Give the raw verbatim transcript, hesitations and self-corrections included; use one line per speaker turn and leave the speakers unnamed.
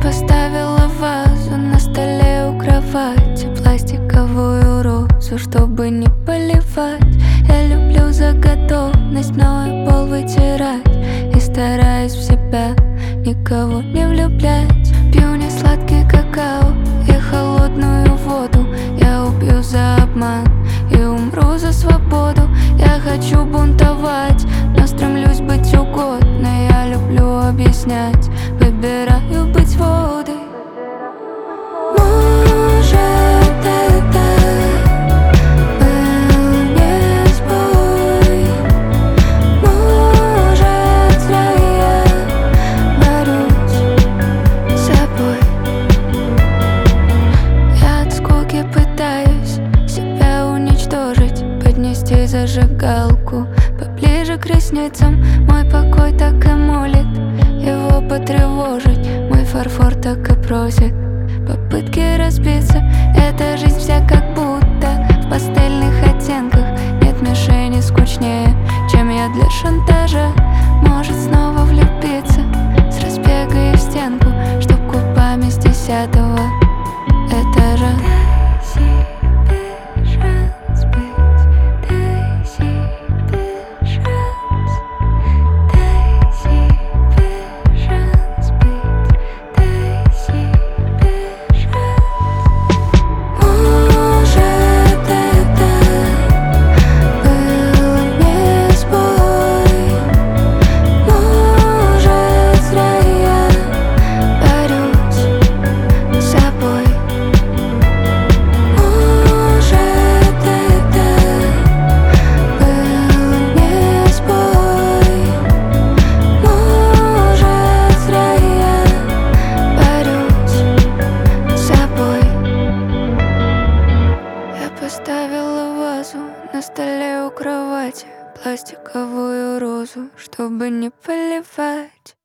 поставила вазу на столе у кровати, пластиковую розу, чтобы не поливать. Я люблю за готовность мною пол вытирать и стараюсь в себя никого не влюблять. Пью не сладкий какао и холодную воду. Я убью за обман и умру за свободу. Я хочу бунтовать, но стремлюсь быть угодной. Я люблю объяснять, выбираю быть свободой. Может, это был не сбой, может, зря я борюсь с собой. Я от скуки пытаюсь себя уничтожить, поднести зажигалку поближе к ресницам. Мой покой так и молит его потревожить. Мой фарфор так и просит попытки разбиться. Эта жизнь вся как будто в пастельных оттенках. Нет мишени скучнее, чем я для шантажа. Может снова влюбиться с разбега и в стенку, чтоб губами с десятого этажа. Поставила вазу на столе у кровати, пластиковую розу, чтобы не поливать.